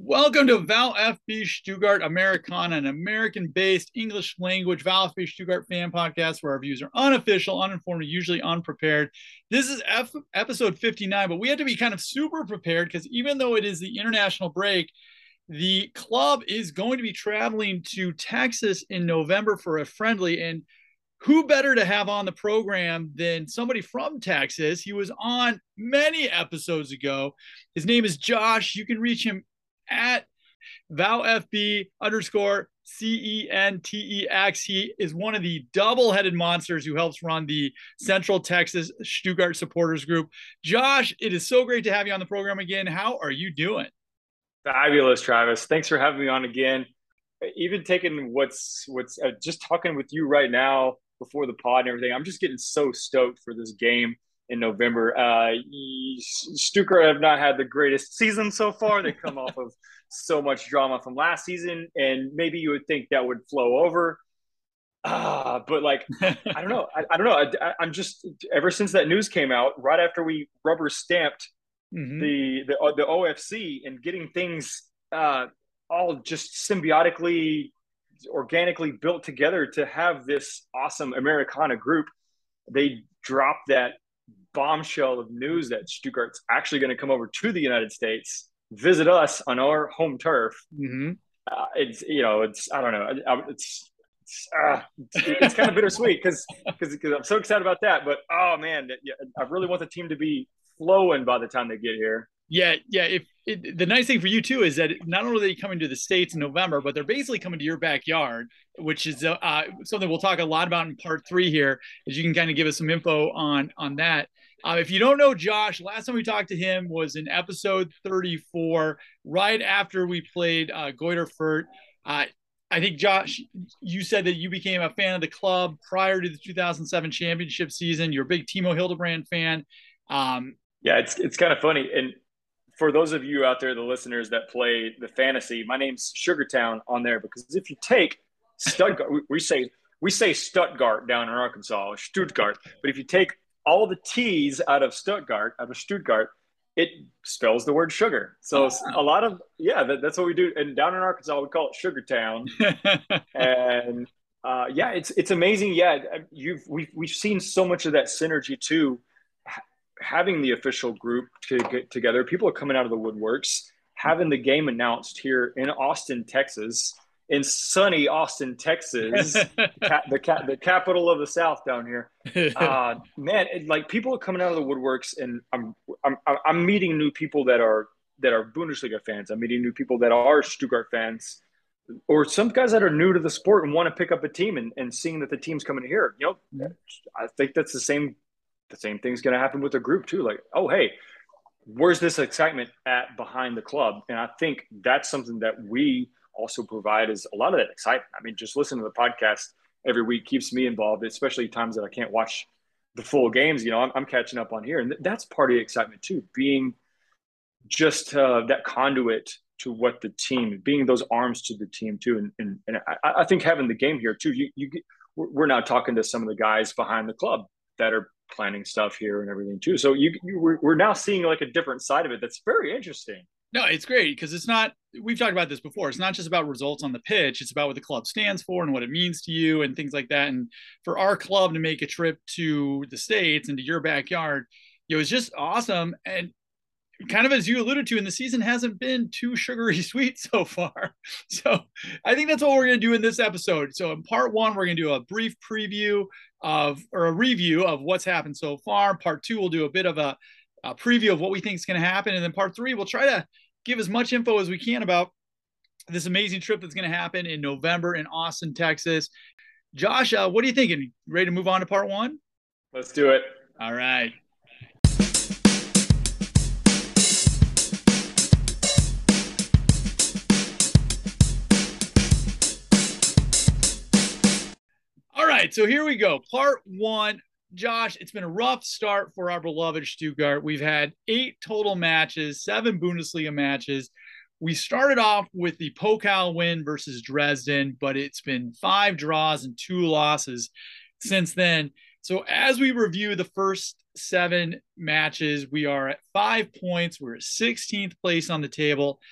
Welcome to VfB Stuttgart Americana, an American-based English language VfB Stuttgart fan podcast where our views are unofficial, uninformed, and usually unprepared. This is episode 59, but we have to be kind of super prepared because even though it is the international break, the club is going to be traveling to Texas in November for a friendly. And who better to have on the program than somebody from Texas? He was on many episodes ago. His name is Josh. You can reach him at ValFB_CENTEX. He is one of the double-headed monsters who helps run the Central Texas Stuttgart supporters group. Josh, it is so great to have you on the program again. How are you doing? Fabulous, Travis. Thanks for having me on again. Even taking what's just talking with you right now before the pod and everything, I'm just getting so stoked for this game in November. Stuttgart have not had the greatest season so far. They come off of so much drama from last season, and maybe you would think that would flow over. But like, I don't know. I don't know. I'm just, ever since that news came out, right after we rubber stamped the OFC and getting things all just symbiotically, organically built together to have this awesome Americana group, they dropped that bombshell of news that Stuttgart's actually going to come over to the United States, visit us on our home turf. It's I don't know, it's kind of bittersweet because I'm so excited about that, but oh man, I really want the team to be flowing by the time they get here. Yeah. The nice thing for you too is that not only are they coming to the States in November, but they're basically coming to your backyard, which is something we'll talk a lot about in part 3 here, as you can kind of give us some info on that. If you don't know Josh, last time we talked to him was in episode 34, right after we played Greuther Fürth. I think, Josh, you said that you became a fan of the club prior to the 2007 championship season. You're a big Timo Hildebrand fan. Yeah, it's kind of funny. And for those of you out there, the listeners that play the fantasy, my name's Sugartown on there because if you take Stuttgart, we say Stuttgart down in Arkansas, Stuttgart. But if you take all the T's out of Stuttgart, it spells the word sugar. So a lot of, that's what we do. And down in Arkansas, we call it Sugartown. And it's amazing. Yeah, we've seen so much of that synergy too. Having the official group to get together, people are coming out of the woodworks, having the game announced here in Austin, Texas, in sunny Austin, Texas, the capital of the South down here. Man, like people are coming out of the woodworks, and I'm meeting new people that are Bundesliga fans. I'm meeting new people that are Stuttgart fans, or some guys that are new to the sport and want to pick up a team and seeing that the team's coming here. I think that's the same thing's going to happen with the group too. Like, oh, hey, where's this excitement at behind the club? And I think that's something that we also provide, is a lot of that excitement. I mean, just listening to the podcast every week keeps me involved, especially times that I can't watch the full games. I'm catching up on here. And that's part of the excitement too, being just that conduit to what the team, being those arms to the team too. And I think having the game here too, we're now talking to some of the guys behind the club that are planning stuff here and everything too. So we're now seeing like a different side of it. That's very interesting. No, it's great because it's not, we've talked about this before. It's not just about results on the pitch. It's about what the club stands for and what it means to you and things like that. And for our club to make a trip to the States and to your backyard, it was just awesome. And kind of as you alluded to, and the season hasn't been too sugary sweet so far. So I think that's what we're going to do in this episode. So in part 1, we're going to do a brief preview a review of what's happened so far. Part 2, we'll do a bit of a preview of what we think is going to happen. And then part 3, we'll try to give as much info as we can about this amazing trip that's going to happen in November in Austin, Texas. Josh, what are you thinking? Ready to move on to part 1? Let's do it. All right. All right, so here we go. Part 1. Josh, it's been a rough start for our beloved Stuttgart. We've had 8 total matches, 7 Bundesliga matches. We started off with the Pokal win versus Dresden, but it's been 5 draws and 2 losses since then. So as we review the first 7 matches, we are at 5 points. We're at 16th place on the table.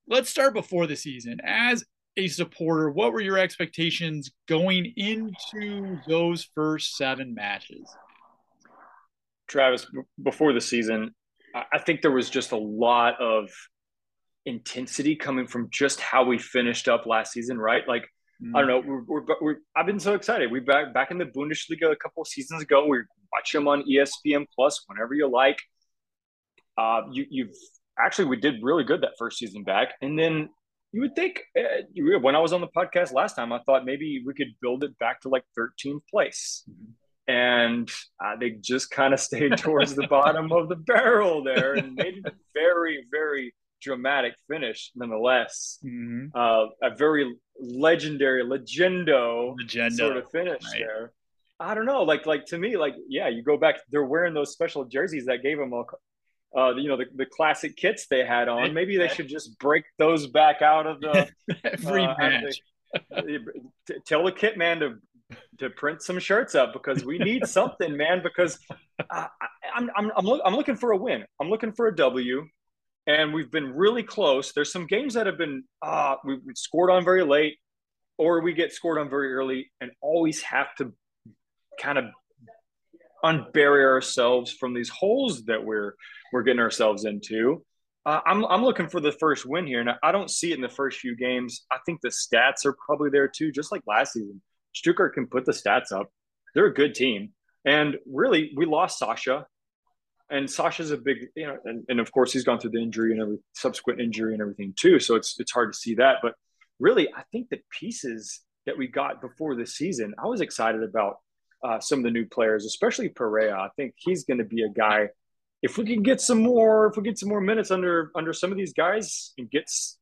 let's start before the season. As a supporter, what were your expectations going into those first 7 matches? Travis, before the season, I think there was just a lot of intensity coming from just how we finished up last season, right? Like, I don't know, I've been so excited. We back in the Bundesliga a couple of seasons ago. We watch them on ESPN Plus whenever you like. You've actually, we did really good that first season back, and then you would think when I was on the podcast last time, I thought maybe we could build it back to like 13th place. And they just kind of stayed towards the bottom of the barrel there and made it a very, very dramatic finish nonetheless. A very legendo sort of finish there. I don't know, like to me, like, yeah, you go back, they're wearing those special jerseys that gave them the classic kits they had on. Maybe they should just break those back out of the every match. Tell the kit man to print some shirts up, because we need something, man. Because I'm looking for a win. I'm looking for a W, and we've been really close. There's some games that have been we've scored on very late, or we get scored on very early, and always have to kind of unbury ourselves from these holes that we're getting ourselves into. I'm looking for the first win here, and I don't see it in the first few games. I think the stats are probably there too, just like last season. Stuttgart can put the stats up. They're a good team. And really, we lost Sasha. And Sasha's a big, and of course, he's gone through the injury and every subsequent injury and everything too. So it's hard to see that. But really, I think the pieces that we got before the season, I was excited about some of the new players, especially Perea. I think he's going to be a guy. If we get some more minutes under some of these guys and gets,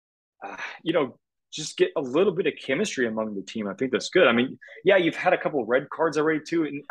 just get a little bit of chemistry among the team, I think that's good. I mean, yeah, you've had a couple of red cards already too, and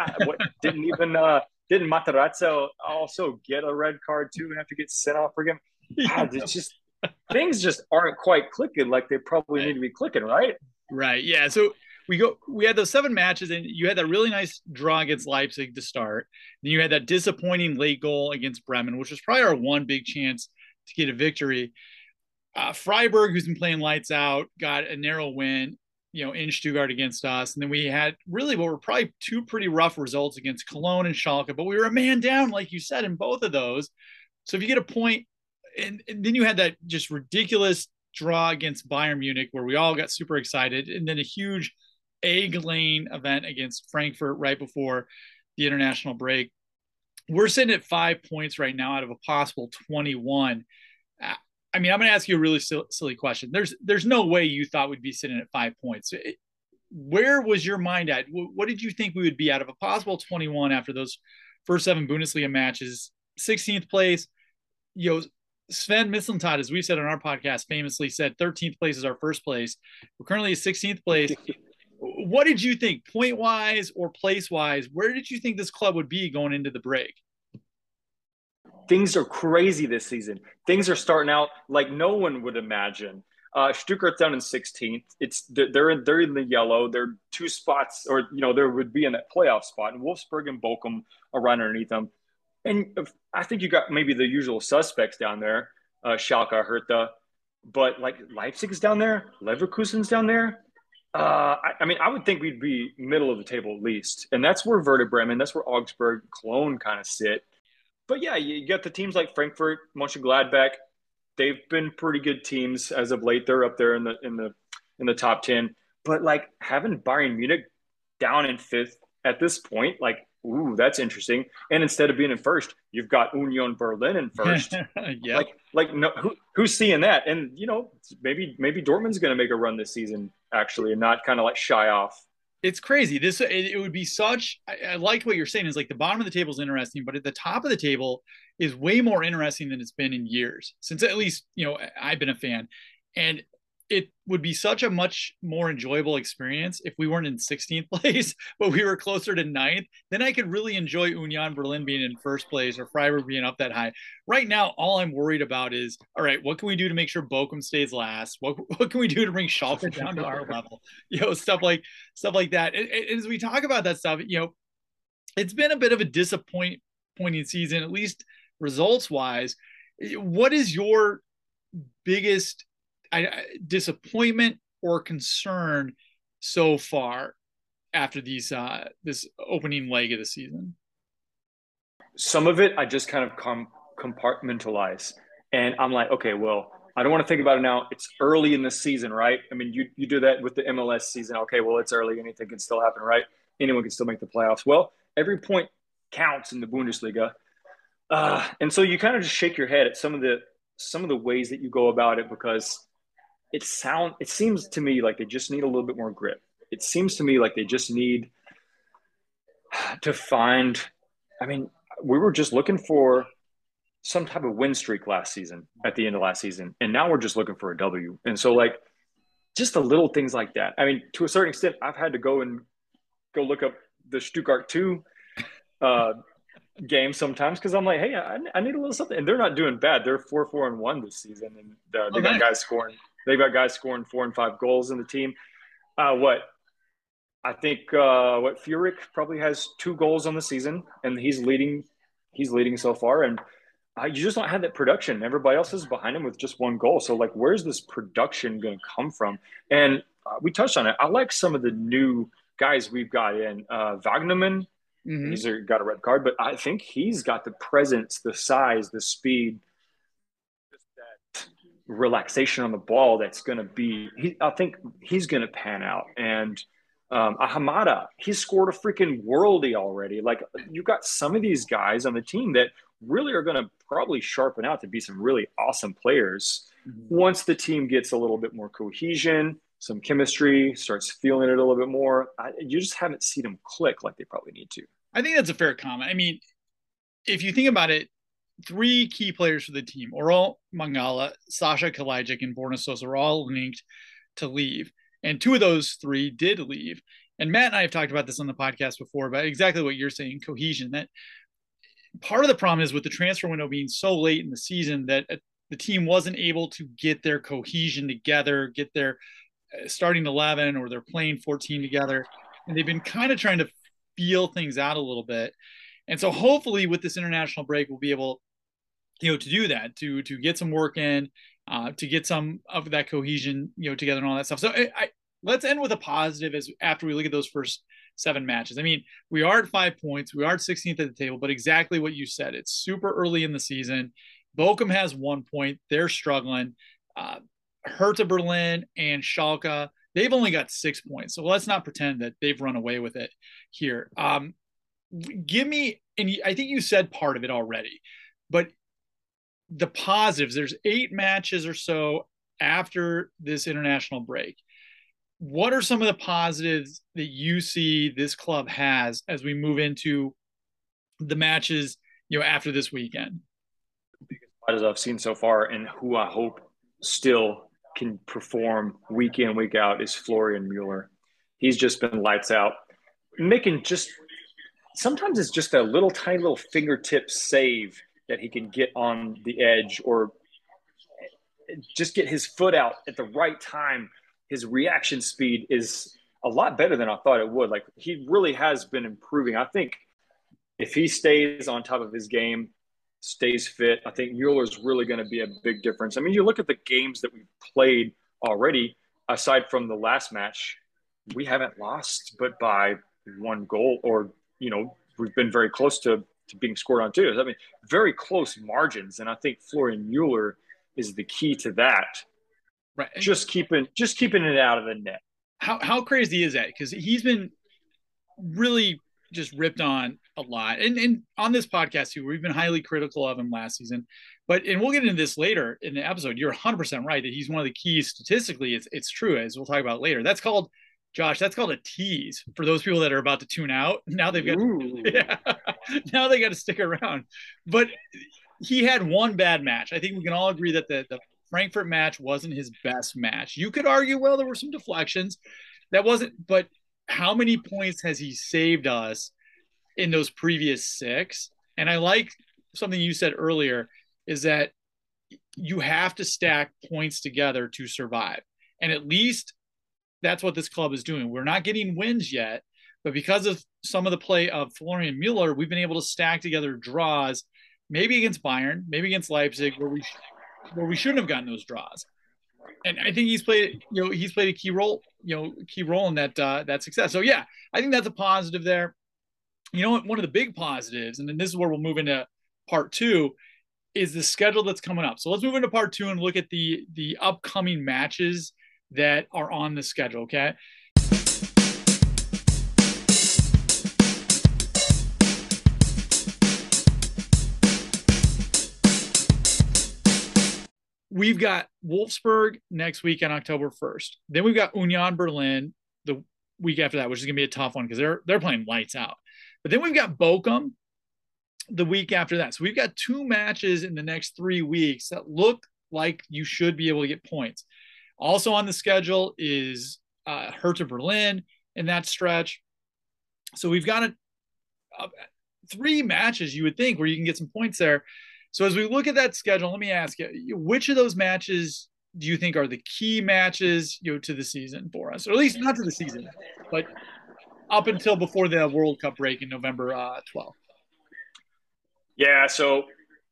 didn't Matarazzo also get a red card too and have to get sent off again? It's just things just aren't quite clicking like they probably need to be clicking, right? Right. Yeah. So we had those 7 matches, and you had that really nice draw against Leipzig to start. Then you had that disappointing late goal against Bremen, which was probably our one big chance to get a victory. Freiburg, who's been playing lights out, got a narrow win, in Stuttgart against us. And then we had really what were probably 2 pretty rough results against Cologne and Schalke, but we were a man down, like you said, in both of those. So if you get a point, and then you had that just ridiculous draw against Bayern Munich, where we all got super excited, and then a huge egg-laying event against Frankfurt right before the international break. We're sitting at 5 points right now out of a possible 21. I mean, I'm going to ask you a really silly question. There's no way you thought we'd be sitting at 5 points. Where was your mind at? What did you think we would be out of a possible 21 after those first 7 Bundesliga matches? 16th place. Sven Mislintat, as we said on our podcast, famously said 13th place is our first place. We're currently at 16th place. What did you think, point-wise or place-wise? Where did you think this club would be going into the break? Things are crazy this season. Things are starting out like no one would imagine. Stuttgart's down in 16th. They're in the yellow. They're 2 spots, or there would be in that playoff spot. And Wolfsburg and Bochum are right underneath them. And I think you got maybe the usual suspects down there. Schalke, Hertha, but like Leipzig is down there. Leverkusen's down there. I mean, I would think we'd be middle of the table at least. And that's where Werder Bremen, that's where Augsburg, Cologne kind of sit. But yeah, you got the teams like Frankfurt, Mönchengladbach. They've been pretty good teams as of late. They're up there in the top 10. But like having Bayern Munich down in 5th at this point, like, ooh, that's interesting. And instead of being in first, you've got Union Berlin in first. Yep. Like no, who's seeing that? And maybe Dortmund's going to make a run this season actually, and not kind of like shy off. It's crazy. It would be such. I like what you're saying. Is like the bottom of the table is interesting, but at the top of the table is way more interesting than it's been in years since at least I've been a fan, and it would be such a much more enjoyable experience if we weren't in 16th place, but we were closer to 9th. Then I could really enjoy Union Berlin being in first place or Freiburg being up that high. Right now, all I'm worried about is, all right, what can we do to make sure Bochum stays last? What can we do to bring Schalke down to our level? Stuff like that. And as we talk about that stuff, it's been a bit of a disappointing season, at least results wise. What is your biggest disappointment or concern so far after this opening leg of the season? Some of it I just kind of compartmentalize, and I'm like, okay, well, I don't want to think about it now. It's early in the season, right? I mean, you do that with the MLS season. Okay, well, it's early. Anything can still happen, right? Anyone can still make the playoffs. Well, every point counts in the Bundesliga, and so you kind of just shake your head at some of the ways that you go about it, because it seems to me like they just need a little bit more grit. It seems to me like they just need to find. I mean, we were just looking for some type of win streak last season at the end of last season, and now we're just looking for a W. And so, like, just the little things like that. I mean, to a certain extent, I've had to go look up the Stuttgart 2 uh, game sometimes, because I'm like, hey, I need a little something. And they're not doing bad. They're 4-4-1 this season, and they got guys scoring. They've got guys scoring 4 and 5 goals in the team. What I think Furyk probably has 2 goals on the season, and he's leading so far. And you just don't have that production. Everybody else is behind him with just 1 goal. So, like, where's this production going to come from? And we touched on it. I like some of the new guys we've got in. Wagnerman, he's got a red card, but I think he's got the presence, the size, the speed, just that relaxation on the ball that's going to be – I think he's going to pan out. And Hamada, he scored a freaking worldie already. Like, you've got some of these guys on the team that really are going to probably sharpen out to be some really awesome players once the team gets a little bit more cohesion, some chemistry, starts feeling it a little bit more. You just haven't seen them click like they probably need to. I think that's a fair comment. I mean, if you think about it, 3 key players for the team, Orel Mangala, Sasha Kalajdzic, and Borna Sosa, are all linked to leave. And 2 of those 3 did leave. And Matt and I have talked about this on the podcast before, about exactly what you're saying, cohesion. That part of the problem is with the transfer window being so late in the season that the team wasn't able to get their cohesion together, get their starting 11, or they're playing 14 together. And they've been kind of trying to feel things out a little bit. And so hopefully with this international break, we'll be able, to do that, to get some work in, to get some of that cohesion, together and all that stuff. So let's end with a positive as after we look at those first 7 matches. I mean, we are at 5 points. We are at 16th at the table, but exactly what you said. It's super early in the season. Bochum has 1 point. They're struggling. Hertha Berlin and Schalke, they've only got 6 points. So let's not pretend that they've run away with it here. Give me, and I think you said part of it already, but the positives, there's 8 matches or so after this international break. What are some of the positives that you see this club has as we move into the matches, after this weekend? The biggest positives I've seen so far, and who I hope still can perform week in, week out, is Florian Mueller. He's just been lights out, making just sometimes it's just a little tiny little fingertip save that he can get on the edge, or just get his foot out at the right time. His reaction speed is a lot better than I thought it would. Like, he really has been improving. I think if he stays on top of his game, stays fit, I think Mueller's really going to be a big difference. I mean, you look at the games that we've played already, aside from the last match, we haven't lost but by 1 goal, or, we've been very close to being scored on 2. I mean, very close margins. And I think Florian Mueller is the key to that. Right. Just keeping it out of the net. How crazy is that? Because he's been really just ripped on a lot. And on this podcast too, we've been highly critical of him last season. And we'll get into this later in the episode. You're 100% right that he's one of the keys statistically. It's true, as we'll talk about later. That's called a tease for those people that are about to tune out. Now they've got now they got to stick around. But he had 1 bad match. I think we can all agree that the Frankfurt match wasn't his best match. You could argue, well, there were some deflections. That wasn't, but how many points has he saved us in those previous 6? And I like something you said earlier, is that you have to stack points together to survive. And at least that's what this club is doing. We're not getting wins yet, but because of some of the play of Florian Mueller, we've been able to stack together draws, maybe against Bayern, maybe against Leipzig, where we where we shouldn't have gotten those draws. And I think he's played a key role, in that success. So yeah, I think that's a positive there. You know what? One of the big positives, and then this is where we'll move into part two, is the schedule that's coming up. So let's move into part two and look at the upcoming matches that are on the schedule. Okay. We've got Wolfsburg next week on October 1st. Then we've got Union Berlin the week after that, which is going to be a tough one because they're playing lights out. But then we've got Bochum the week after that. So we've got 2 matches in the next 3 weeks that look like you should be able to get points. Also on the schedule is Hertha Berlin in that stretch. So we've got 3 matches you would think where you can get some points there. So as we look at that schedule, let me ask you, which of those matches do you think are the key matches, to the season for us? Or at least not to the season, but up until before the World Cup break in November 12th. Yeah, so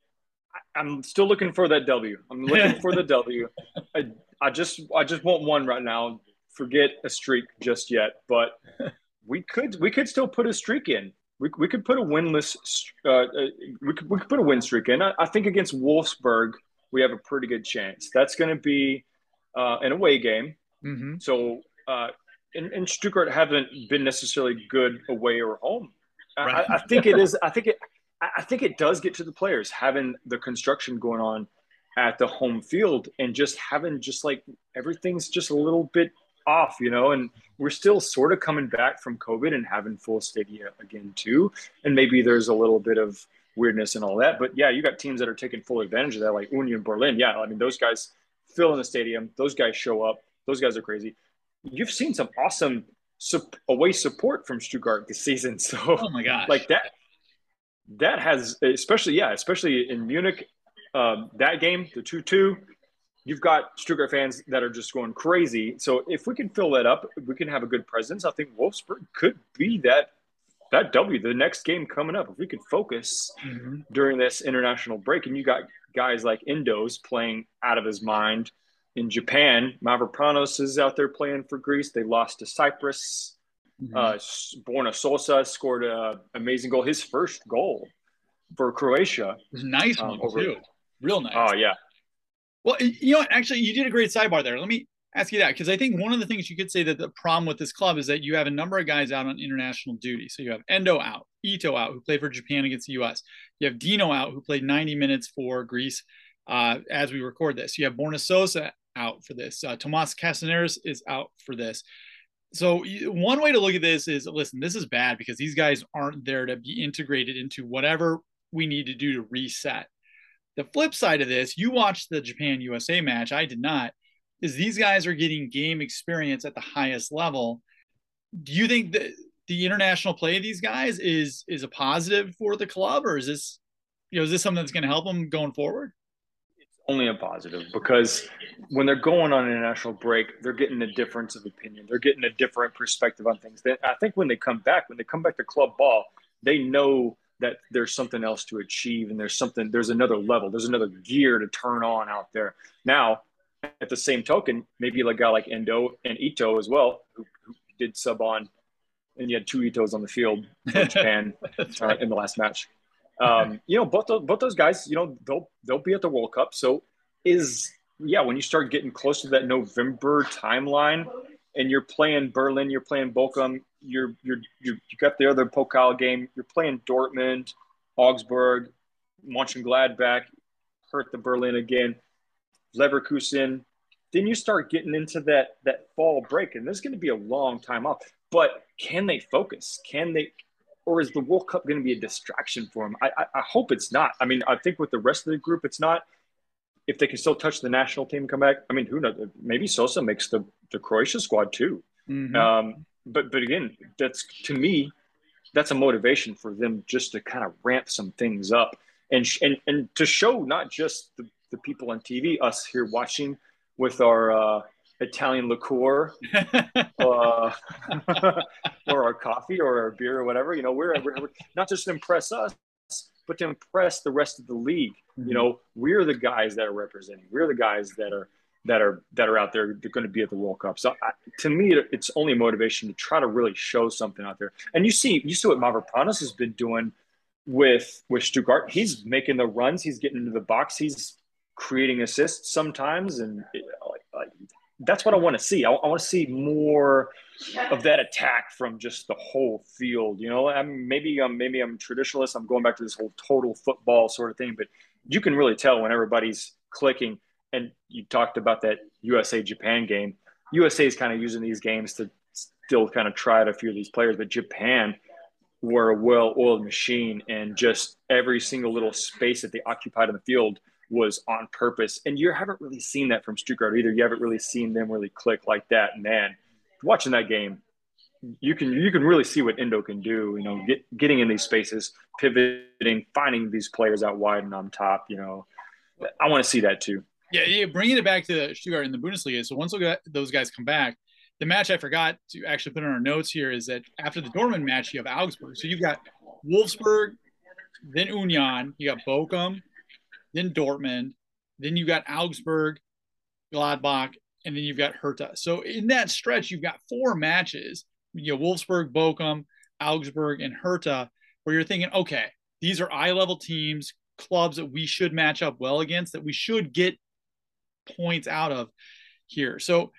I'm still looking for that W. I'm looking for the W. I just want one right now. Forget a streak just yet, but we could still put a streak in. We could put a winless. We could put a win streak in. I think against Wolfsburg we have a pretty good chance. That's going to be an away game. Mm-hmm. So and Stuttgart haven't been necessarily good away or home. Right. I think it is. I think it does get to the players having the construction going on at the home field and just having like everything's just a little bit off, and we're still sort of coming back from COVID and having full stadia again too. And maybe there's a little bit of weirdness and all that, but yeah, you got teams that are taking full advantage of that, like Union Berlin. Yeah, I mean, those guys fill in the stadium. Those guys show up. Those guys are crazy. You've seen some awesome away support from Stuttgart this season. So, oh my gosh, like that has, especially in Munich, that game, the 2-2, you've got Stuttgart fans that are just going crazy. So if we can fill that up, we can have a good presence. I think Wolfsburg could be that W, the next game coming up. If we could focus during this international break, and you got guys like Endo's playing out of his mind in Japan. Mavropanos is out there playing for Greece. They lost to Cyprus. Borna Sosa scored an amazing goal. His first goal for Croatia. It was a nice one, too. Real nice. Oh, yeah. Well, actually, you did a great sidebar there. Let me ask you that, because I think one of the things you could say that the problem with this club is that you have a number of guys out on international duty. So you have Endo out, Ito out, who played for Japan against the U.S. You have Dino out, who played 90 minutes for Greece as we record this. You have Borna Sosa out for this. Tomas Castaneras is out for this. So one way to look at this is, listen, this is bad because these guys aren't there to be integrated into whatever we need to do to reset. The flip side of this, you watched the Japan-USA match, I did not, is these guys are getting game experience at the highest level. Do you think that the international play of these guys is a positive for the club, or is this something that's going to help them going forward? Only a positive, because when they're going on an international break, they're getting a difference of opinion. They're getting a different perspective on things. I think when they come back to club ball, they know that there's something else to achieve, and there's another level, there's another gear to turn on out there. Now, at the same token, maybe a guy like Endo and Ito as well, who did sub on, and you had 2 Itos on the field for Japan in the last match. Both those guys, they'll be at the World Cup. So when you start getting close to that November timeline, and you're playing Berlin, you're playing Bochum, you got the other Pokal game, you're playing Dortmund, Augsburg, Mönchengladbach, Hertha Berlin again, Leverkusen. Then you start getting into that fall break, and there's going to be a long time off. But can they focus? Or is the World Cup going to be a distraction for them? I hope it's not. I mean, I think with the rest of the group, it's not. If they can still touch the national team and come back, I mean, who knows? Maybe Sosa makes the Croatia squad too. Mm-hmm. But again, to me, that's a motivation for them just to kind of ramp some things up and to show not just the people on TV, us here watching with our Italian liqueur or our coffee or our beer or whatever, we're not just to impress us, but to impress the rest of the league. Mm-hmm. We're the guys that are representing. We're the guys that are out there. They're going to be at the World Cup. So to me, it's only motivation to try to really show something out there. And you see what Mavropanos has been doing with Stuttgart. He's making the runs. He's getting into the box. He's creating assists sometimes, and that's what I want to see. I want to see more of that attack from just the whole field. Maybe I'm traditionalist. I'm going back to this whole total football sort of thing, but you can really tell when everybody's clicking. And you talked about that USA Japan game. USA is kind of using these games to still kind of try out a few of these players, but Japan were a well-oiled machine, and just every single little space that they occupied in the field was on purpose. And you haven't really seen that from Stuttgart either. You haven't really seen them really click like that. Man, watching that game, you can really see what Indo can do. Getting in these spaces, pivoting, finding these players out wide and on top. I want to see that too. Yeah, bringing it back to Stuttgart in the Bundesliga. So once those guys come back, the match I forgot to actually put in our notes here is that after the Dortmund match, you have Augsburg. So you've got Wolfsburg, then Union, you got Bochum, then Dortmund, then you've got Augsburg, Gladbach, and then you've got Hertha. So in that stretch, you've got 4 matches, Wolfsburg, Bochum, Augsburg, and Hertha, where you're thinking, okay, these are eye-level teams, clubs that we should match up well against, that we should get points out of here. So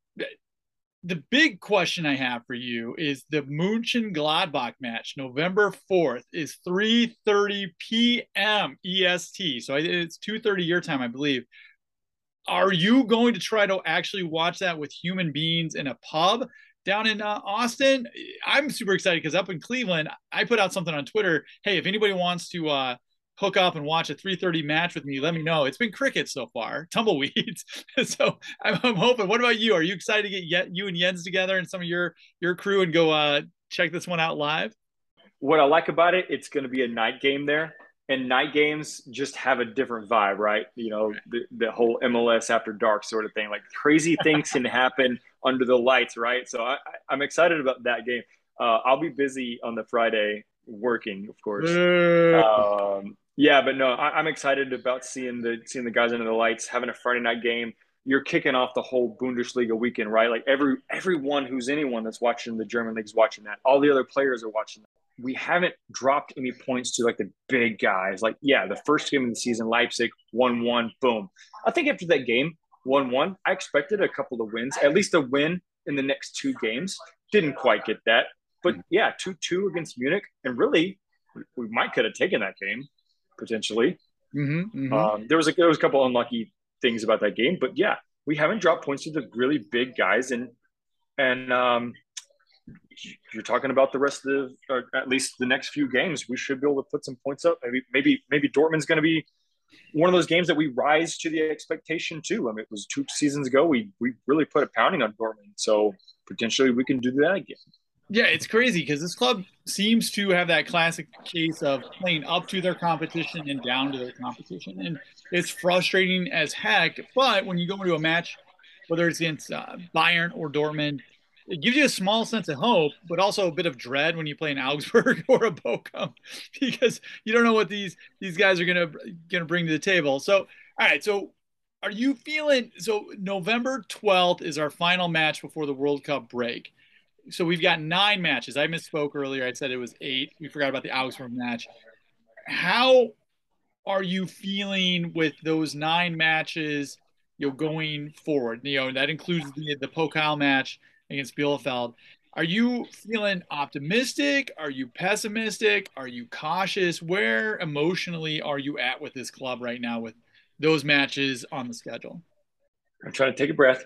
the big question I have for you is the München Gladbach match, November 4th, is 3:30 p.m. EST. So it's 2:30 your time, I believe. Are you going to try to actually watch that with human beings in a pub down in Austin? I'm super excited because up in Cleveland, I put out something on Twitter. Hey, if anybody wants to hook up and watch a 3:30 match with me, let me know. It's been crickets so far, tumbleweeds. So I'm hoping. What about you? Are you excited to get you and Jens together and some of your crew and go check this one out live? What I like about it, it's going to be a night game there, and night games just have a different vibe, right? The whole MLS after dark sort of thing. Like crazy things can happen under the lights, right? So I'm excited about that game. I'll be busy on the Friday working, of course. Yeah, but no, I'm excited about seeing the guys under the lights, having a Friday night game. You're kicking off the whole Bundesliga weekend, right? Like everyone anyone that's watching the German league is watching that. All the other players are watching that. We haven't dropped any points to like the big guys. Like, yeah, the first game of the season, Leipzig 1-1, boom. I think after that game, 1-1, I expected a couple of wins, at least a win in the next 2 games. Didn't quite get that. But yeah, 2-2 against Munich. And really, we might could have taken that game. Potentially. There was a couple unlucky things about that game, but yeah, we haven't dropped points to the really big guys, and you're talking about the rest of or at least the next few games. We should be able to put some points up. Maybe Dortmund's going to be one of those games that we rise to the expectation too. I mean, it was 2 seasons ago. We really put a pounding on Dortmund, so potentially we can do that again. Yeah, it's crazy because this club seems to have that classic case of playing up to their competition and down to their competition. And it's frustrating as heck. But when you go into a match, whether it's against Bayern or Dortmund, it gives you a small sense of hope, but also a bit of dread when you play an Augsburg or a Bochum because you don't know what these guys are gonna bring to the table. So, all right, so are you feeling so November 12th is our final match before the World Cup break. So we've got 9 matches. I misspoke earlier. I said it was 8. We forgot about the Augsburg match. How are you feeling with those 9 matches, going forward? That includes the Pokal match against Bielefeld. Are you feeling optimistic? Are you pessimistic? Are you cautious? Where emotionally are you at with this club right now with those matches on the schedule? I'm trying to take a breath.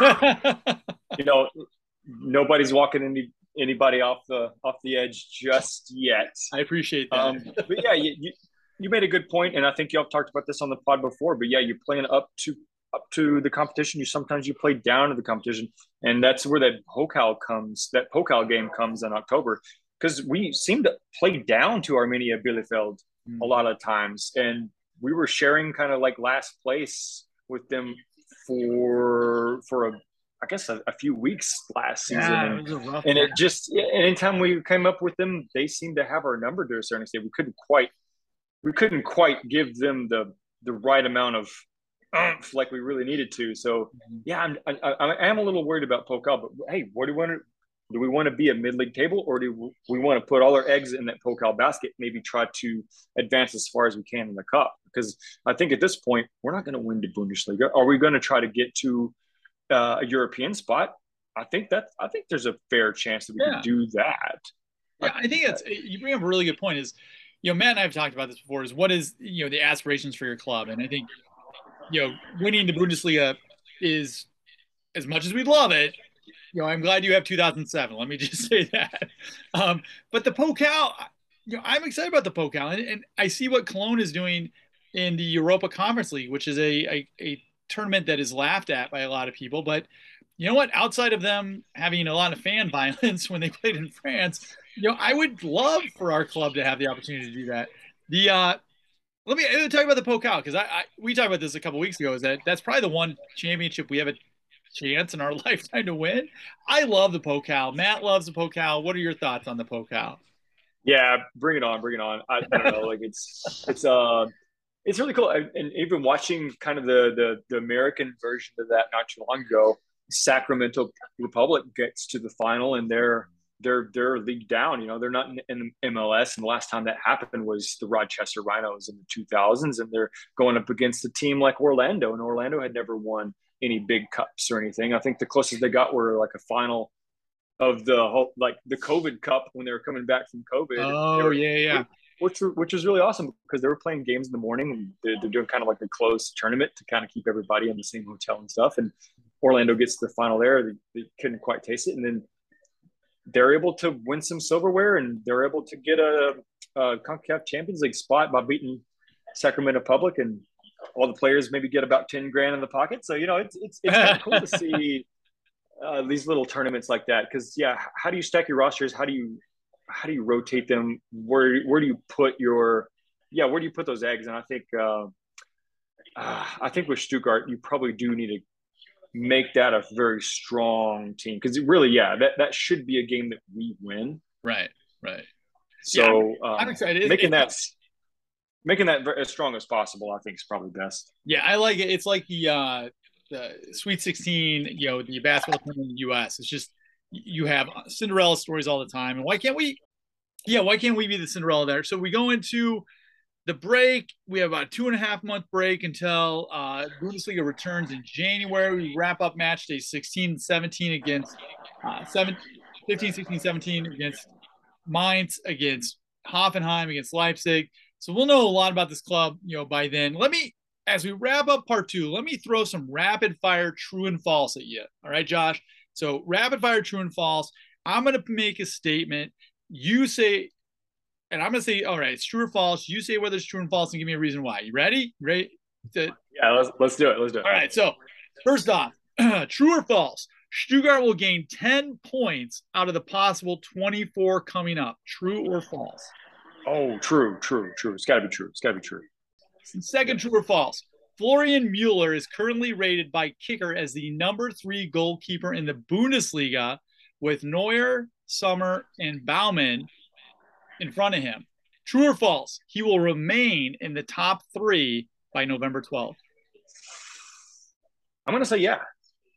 Nobody's walking anybody off the edge just yet. I appreciate that. But yeah, you made a good point, and I think y'all talked about this on the pod before. But yeah, you're playing up to the competition. Sometimes you play down to the competition, and that's where that Pokal game comes in October, because we seem to play down to Arminia Bielefeld a lot of times, and we were sharing kind of like last place with them for a few weeks last season. Yeah, it just anytime we came up with them, they seemed to have our number to a certain extent. We couldn't quite we couldn't quite give them the right amount of oomph like we really needed to. So yeah, I am a little worried about Pokal, but hey, what do we want to be a mid-league table, or do we want to put all our eggs in that Pokal basket, maybe try to advance as far as we can in the cup? Because I think at this point, we're not going to win the Bundesliga. Are we going to try to get to a European spot? I think there's a fair chance that we can do that. Yeah, I think you bring up a really good point. Is Matt and I have talked about this before. Is what is the aspirations for your club, and I think winning the Bundesliga is, as much as we'd love it. I'm glad you have 2007. Let me just say that. But the Pokal, I'm excited about the Pokal, and I see what Cologne is doing in the Europa Conference League, which is a tournament that is laughed at by a lot of people. But you know what? Outside of them having a lot of fan violence when they played in France, I would love for our club to have the opportunity to do that. Let me talk about the Pokal, because we talked about this a couple weeks ago. Is that's probably the one championship we have a chance in our lifetime to win. I love the Pokal. Matt loves the Pokal. What are your thoughts on the Pokal? Yeah, bring it on. I don't know, like it's really cool. And even watching kind of the American version of that not too long ago, Sacramento Republic gets to the final, and they're league down. They're not in MLS, and the last time that happened was the Rochester Rhinos in the 2000s, and they're going up against a team like Orlando, and Orlando had never won any big cups or anything. I think the closest they got were like a final of the COVID Cup when they were coming back from COVID. Oh, yeah. Which was really awesome, because they were playing games in the morning, and they're doing kind of like a closed tournament to kind of keep everybody in the same hotel and stuff. And Orlando gets to the final there. They couldn't quite taste it. And then they're able to win some silverware, and they're able to get a CONCACAF Champions League spot by beating Sacramento Republic, and all the players maybe get about 10 grand in the pocket. So, it's kind of cool to see these little tournaments like that. Cause how do you stack your rosters? How do you rotate them? Where do you put those eggs? And I think with Stuttgart, you probably do need to make that a very strong team. Cause really, that should be a game that we win. Right. So I'm excited. Making that as strong as possible, I think, is probably best. Yeah, I like it. It's like the Sweet 16, the basketball tournament in the U.S. It's just you have Cinderella stories all the time, and why can't we? Yeah, why can't we be the Cinderella there? So we go into the break. We have about 2.5 month break until Bundesliga returns in January. We wrap up match day 16, 17 against 15, 16, 17 against Mainz, against Hoffenheim, against Leipzig. So we'll know a lot about this club, by then. As we wrap up part 2, let me throw some rapid fire true and false at you. All right, Josh? So rapid fire true and false. I'm going to make a statement. You say, and I'm going to say, all right, it's true or false. You say whether it's true and false and give me a reason why. You ready? Ready? Yeah, let's do it. Let's do it. All right, so first off, true or false? Stuttgart will gain 10 points out of the possible 24 coming up. True or false? Oh, true. It's got to be true. Second, true or false? Florian Mueller is currently rated by Kicker as the number 3 goalkeeper in the Bundesliga, with Neuer, Sommer, and Baumann in front of him. True or false? He will remain in the top 3 by November 12th. I'm going to say yeah.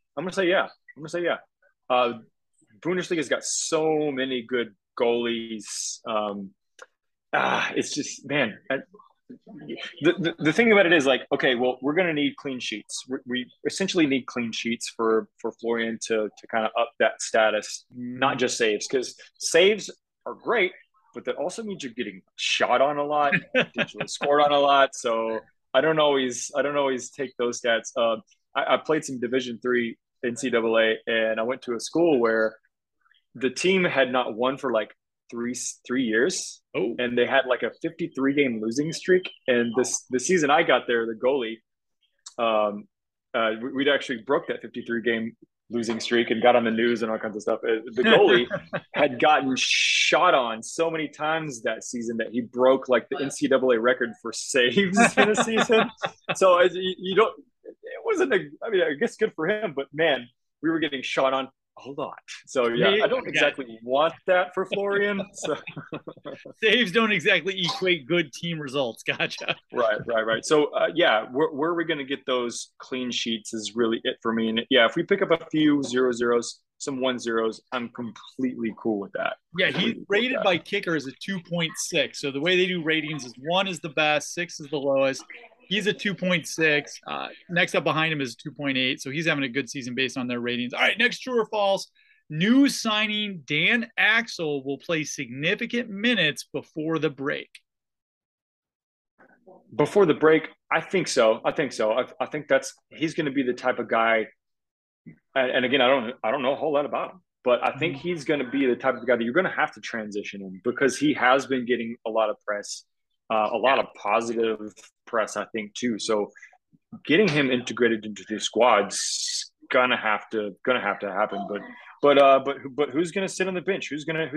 Bundesliga's got so many good goalies. It's just, man, the thing about it is, like, okay, well, we're going to need clean sheets. We essentially need clean sheets for Florian to kind of up that status, not just saves, because saves are great, but that also means you're getting shot on a lot, potentially scored on a lot. So I don't always take those stats. I played some Division III NCAA, and I went to a school where the team had not won for like three years. Oh. And they had like a 53 game losing streak. And the season I got there, the goalie, we'd actually broke that 53 game losing streak and got on the news and all kinds of stuff. The goalie had gotten shot on so many times that season that he broke like the NCAA record for saves in a season. So you don't, it wasn't I guess good for him, but man, we were getting shot on. a lot. So yeah, I don't exactly want that for Florian. So saves don't exactly equate good team results. Gotcha. Right. So yeah, where are we going to get those clean sheets is really it for me. And yeah, if we pick up a few 0-0s, some 1-0s, I'm completely cool with that. Yeah, he's rated by kickers at 2.6. So the way they do ratings is 1 is the best, 6 is the lowest. He's a 2.6. Next up behind him is 2.8. So he's having a good season based on their ratings. All right, next true or false. New signing Dan Axel will play significant minutes before the break. Before the break, I think so. I think he's going to be the type of guy. And again, I don't know a whole lot about him, but I think he's going to be the type of guy that you're going to have to transition in because he has been getting a lot of press, a lot of positive press, I think too. So getting him integrated into the squad's gonna have to happen. But who's going to sit on the bench? Who's going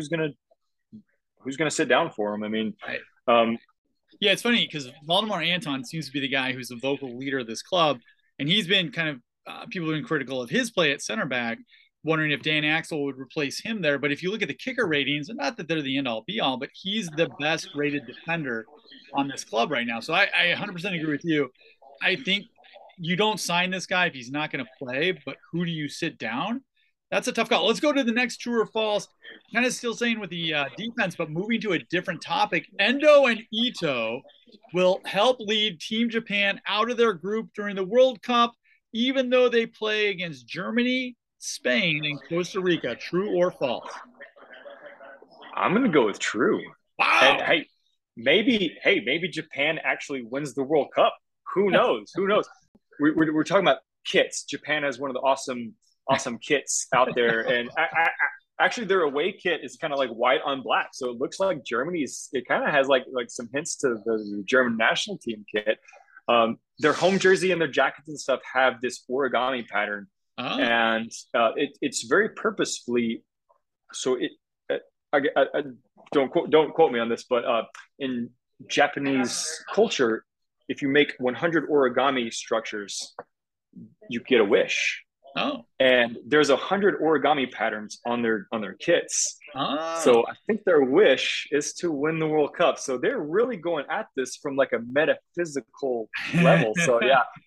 to sit down for him? I mean, yeah, it's funny because Valdemar Anton seems to be the guy who's the vocal leader of this club, and he's been kind of people have been critical of his play at center back, wondering if Dan Axel would replace him there. But if you look at the kicker ratings, and not that they're the end all be all, but he's the best rated defender on this club right now. So I 100% agree with you. I think you don't sign this guy if he's not going to play, but who do you sit down? That's a tough call. Let's go to the next true or false. Kind of still saying with the defense, but moving to a different topic. Endo and Ito will help lead Team Japan out of their group during the World Cup, even though they play against Germany, Spain, and Costa Rica. True or false? I'm going to go with true. Wow. And maybe Japan actually wins the World Cup. Who knows? We're talking about kits. Japan has one of the awesome kits out there, and actually their away kit is kind of like white on black, so it looks like Germany's. It kind of has like some hints to the German national team kit. Their home jersey and their jackets and stuff have this origami pattern, and it's very purposefully. So I don't quote me on this, but in Japanese culture, if you make 100 origami structures, you get a wish. Oh, and there's 100 origami patterns on their kits. Oh. So I think their wish is to win the World Cup. So they're really going at this from like a metaphysical level. So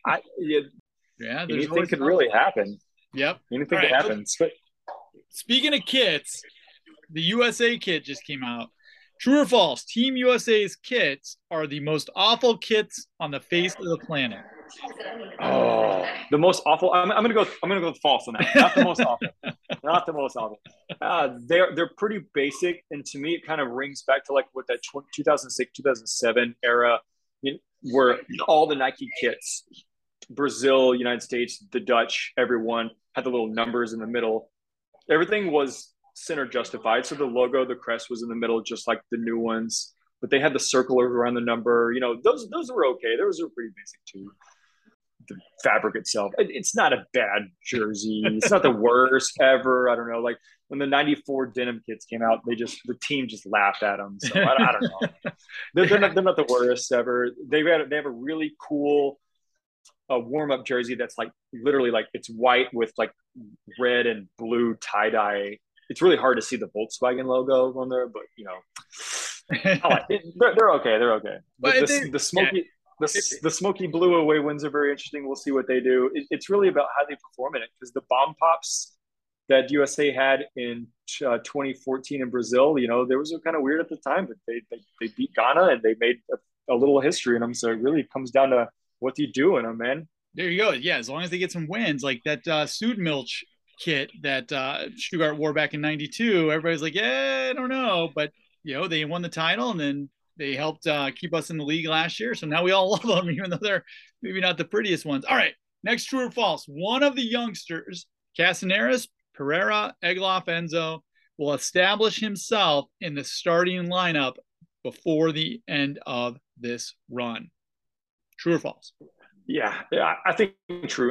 anything could really happen. Yep, anything could happen. Speaking of kits, the USA kit just came out. True or false? Team USA's kits are the most awful kits on the face of the planet. Oh, the most awful. I'm gonna go false on that. Not the most awful. Not the most awful. They're pretty basic, and to me, it kind of rings back to like what that 2006, 2007 era, where all the Nike kits, Brazil, United States, the Dutch, everyone had the little numbers in the middle. Everything was center justified, so the logo, the crest was in the middle, just like the new ones. But they had the circle around the number. Those were okay. Those were pretty basic too. The fabric itself, it's not a bad jersey. It's not the worst ever. I don't know. Like when the '94 denim kits came out, the team just laughed at them. So I don't know. They're not the worst ever. They have a really cool warm up jersey that's like literally like it's white with like red and blue tie dye. It's really hard to see the Volkswagen logo on there, but I like it. They're okay. They're okay. But the smoky. Yeah. The smoky blue away wins are very interesting. We'll see what they do. It's really about how they perform in it, because the bomb pops that USA had in 2014 in Brazil, they was kind of weird at the time, but they beat Ghana and they made a little history in them. So it really comes down to what do you do in them, man. There you go. Yeah, as long as they get some wins, like that Sudmilch kit that Stuttgart wore back in '92. Everybody's like, yeah, I don't know, but they won the title, and then they helped keep us in the league last year. So now we all love them, even though they're maybe not the prettiest ones. All right, next true or false. One of the youngsters, Casaneras, Pereira, Egloff, Enzo, will establish himself in the starting lineup before the end of this run. True or false? Yeah, I think true.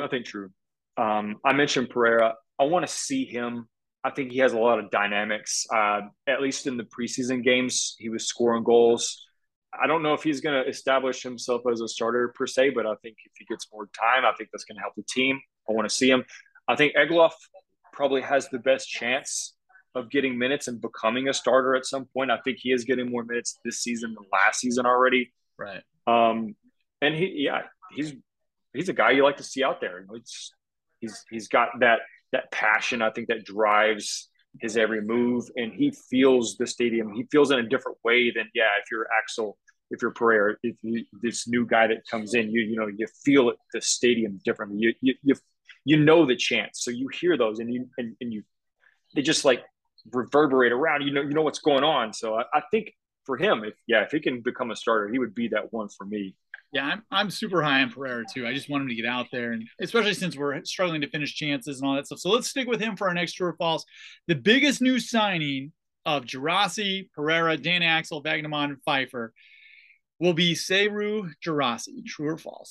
I mentioned Pereira. I want to see him. I think he has a lot of dynamics. At least in the preseason games, he was scoring goals. I don't know if he's going to establish himself as a starter per se, but I think if he gets more time, I think that's going to help the team. I want to see him. I think Egloff probably has the best chance of getting minutes and becoming a starter at some point. I think he is getting more minutes this season than last season already. Right. And he's a guy you like to see out there. He's got that passion. I think that drives his every move, and he feels the stadium. He feels in a different way than if you're Axel, if you're Pereira, this new guy that comes in, you feel it, the stadium differently. You know the chants, so you hear those, and they just like reverberate around. You know what's going on. So I think for him, if he can become a starter, he would be that one for me. Yeah, I'm super high on Pereira too. I just want him to get out there, and especially since we're struggling to finish chances and all that stuff. So let's stick with him for our next true or false. The biggest new signing of Gerasi, Pereira, Dan Axel, Vagnemon, and Pfeiffer will be Seru Gerasi. True or false?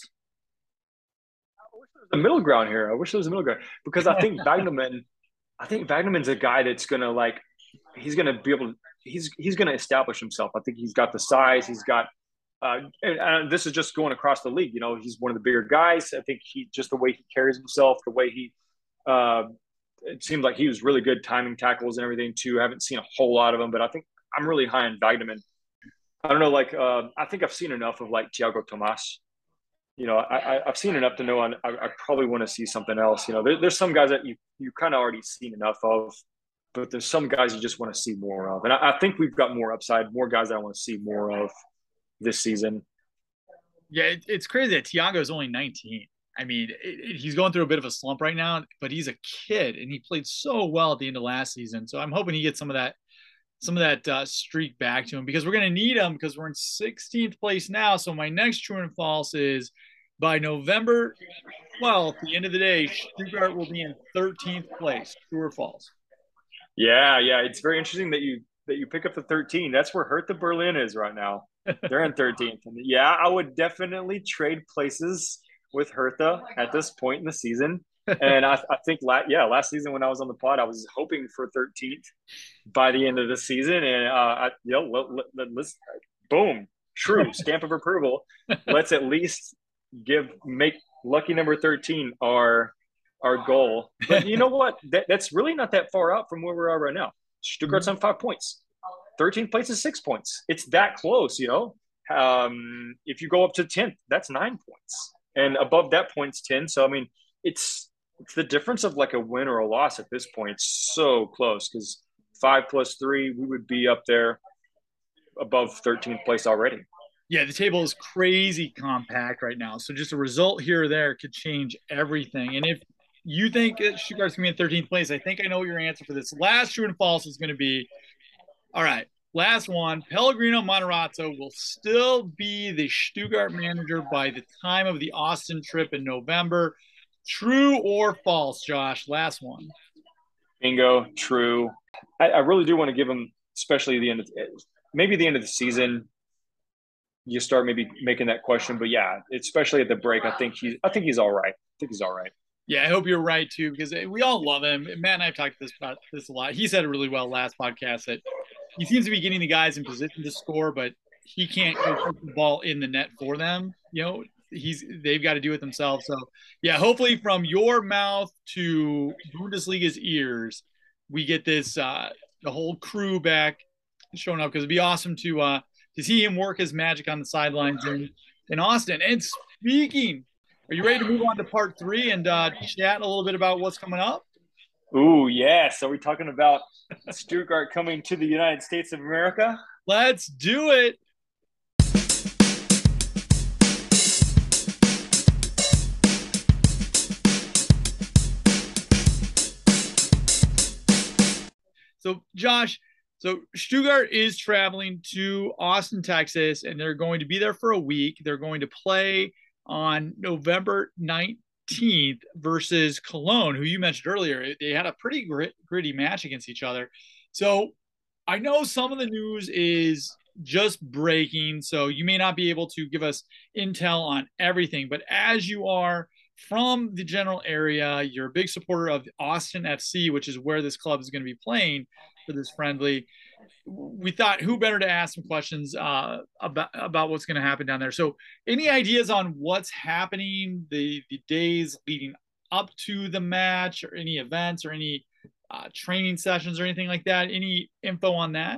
I wish there was a middle ground here. I wish there was a middle ground because I think Vagneman's a guy that's gonna he's gonna be able to he's gonna establish himself. I think he's got the size. He's got and this is just going across the league. He's one of the bigger guys. I think just the way he carries himself, the way he, it seemed like he was really good timing tackles and everything too. I haven't seen a whole lot of them, but I think I'm really high on Vagneman. I don't know, I think I've seen enough of Thiago Tomas. I've seen enough to know I probably want to see something else. There's some guys that you kind of already seen enough of, but there's some guys you just want to see more of. And I think we've got more upside, more guys that I want to see more of this season. Yeah, it's crazy that Thiago is only 19. I mean, he's going through a bit of a slump right now, but he's a kid and he played so well at the end of last season. So I'm hoping he gets some of that streak back to him because we're going to need him because we're in 16th place now. So my next true and false is by November 12th, the end of the day, Stuttgart will be in 13th place. True or false? Yeah. It's very interesting that you pick up the 13. That's where Hertha Berlin is right now. They're in 13th. Yeah, I would definitely trade places with Hertha at this point in the season. And I think last season when I was on the pod, I was hoping for 13th by the end of the season. And let's boom, true stamp of approval. Let's at least make lucky number 13 our goal. But you know what? That's really not that far out from where we are right now. Stuttgart's on 5 points. 13th place is 6 points. It's that close, If you go up to 10th, that's 9 points. And above that point's 10. So, I mean, it's the difference of a win or a loss at this point. It's so close because 5 + 3, we would be up there above 13th place already. Yeah, the table is crazy compact right now. So just a result here or there could change everything. And if you think that Stuttgart's going to be in 13th place, I think I know your answer for this. Last true and false is going to be, all right, last one. Pellegrino Matarazzo will still be the Stuttgart manager by the time of the Austin trip in November. True or false, Josh? Last one. Bingo. True. I really do want to give him, especially the end of the season. You start maybe making that question, but yeah, especially at the break, I think he's all right. Yeah, I hope you're right too, because we all love him. Matt and I have talked about this a lot. He said it really well last podcast that he seems to be getting the guys in position to score, but he can't go put the ball in the net for them. They've got to do it themselves. So yeah, hopefully from your mouth to Bundesliga's ears, we get this the whole crew back showing up because it'd be awesome to see him work his magic on the sidelines in Austin. And speaking, are you ready to move on to part 3 and chat a little bit about what's coming up? Ooh, yes. Are we talking about Stuttgart coming to the United States of America? Let's do it. So, Josh, Stuttgart is traveling to Austin, Texas, and they're going to be there for a week. They're going to play on November 19th versus Cologne, who you mentioned earlier. They had a pretty gritty match against each other. So I know some of the news is just breaking, so you may not be able to give us intel on everything, but as you are from the general area, you're a big supporter of Austin FC, which is where this club is going to be playing for this friendly. We thought who better to ask some questions about what's going to happen down there. So any ideas on what's happening the days leading up to the match, or any events or any training sessions or anything like that? Any info on that?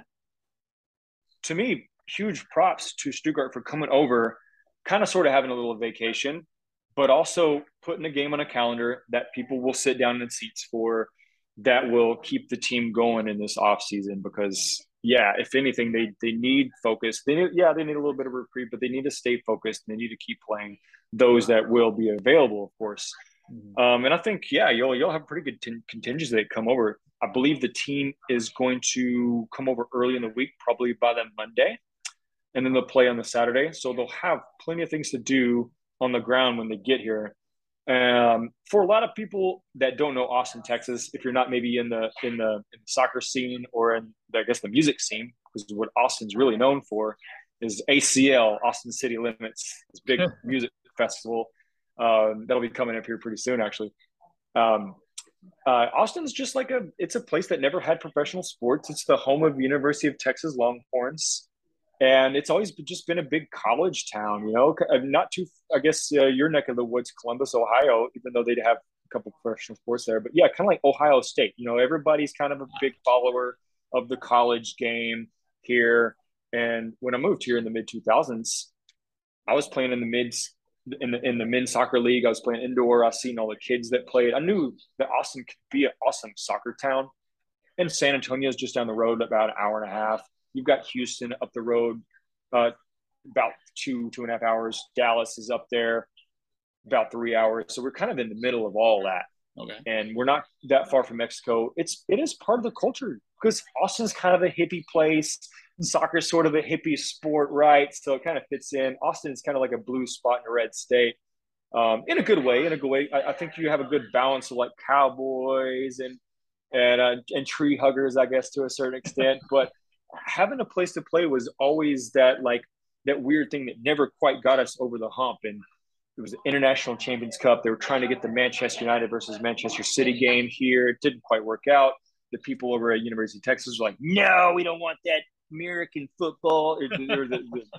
To me, huge props to Stuttgart for coming over, kind of sort of having a little vacation, but also putting a game on a calendar that people will sit down in seats for, that will keep the team going in this off season. Because yeah, if anything, they need focus. They need a little bit of reprieve, but they need to stay focused. And they need to keep playing those that will be available, of course. And I think, yeah, you'll have a pretty good contingency that come over. I believe the team is going to come over early in the week, probably by the Monday, and then they'll play on the Saturday. So they'll have plenty of things to do on the ground when they get here. For a lot of people that don't know Austin, Texas, if you're not maybe in the soccer scene or in I guess the music scene, because what Austin's really known for is ACL, Austin City Limits, this big music festival that'll be coming up here pretty soon, actually. Um, Austin's just like it's a place that never had professional sports. It's the home of University of Texas Longhorns, and it's always just been a big college town. Not too, I guess, your neck of the woods, Columbus, Ohio, even though they have a couple of professional sports there. But yeah, kind of like Ohio State. Everybody's kind of a big follower of the college game here. And when I moved here in the mid 2000s, I was playing in the mids in the men's soccer league. I was playing indoor. I seen all the kids that played. I knew that Austin could be an awesome soccer town. And San Antonio is just down the road, about an hour and a half. You've got Houston up the road, about 2.5 hours. Dallas is up there, about 3 hours. So we're kind of in the middle of all that. Okay. And we're not that far from Mexico. It is part of the culture because Austin's kind of a hippie place. Soccer is sort of a hippie sport, right? So it kind of fits in. Austin is kind of like a blue spot in a red state, in a good way. I think you have a good balance of like cowboys and tree huggers, I guess, to a certain extent. But having a place to play was always that weird thing that never quite got us over the hump. And it was the International Champions Cup. They were trying to get the Manchester United versus Manchester City game here. It didn't quite work out. The people over at University of Texas were like, "No, we don't want that American football, or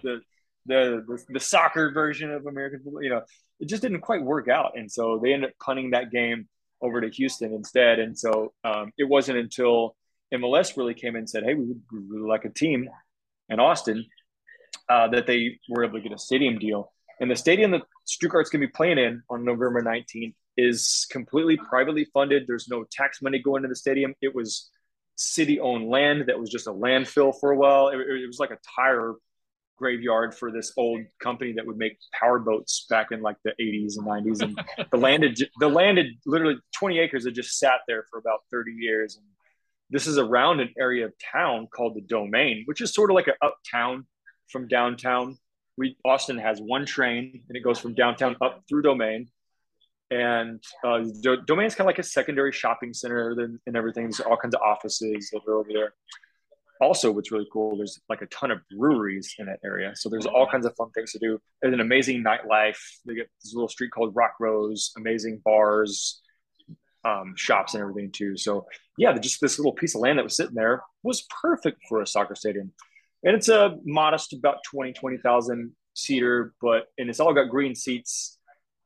the soccer version of American football." It just didn't quite work out, and so they ended up punting that game over to Houston instead. And so it wasn't until MLS really came in and said, "Hey, we would really like a team in Austin," that they were able to get a stadium deal. And the stadium that Stuttgart's going to be playing in on November 19th is completely privately funded. There's no tax money going to the stadium. It was city-owned land that was just a landfill for a while. It was like a tire graveyard for this old company that would make power boats back in like the 80s and 90s. And the land had literally 20 acres had just sat there for about 30 years. And this is around an area of town called the Domain, which is sort of like an uptown from downtown. Austin has one train, and it goes from downtown up through Domain. And Domain is kind of like a secondary shopping center and everything. There's all kinds of offices that are over there. Also, what's really cool, there's like a ton of breweries in that area. So there's all kinds of fun things to do. There's an amazing nightlife. They get this little street called Rock Rose, amazing bars, shops and everything too. So yeah, just this little piece of land that was sitting there was perfect for a soccer stadium. And it's a modest, about 20,000 seater, and it's all got green seats.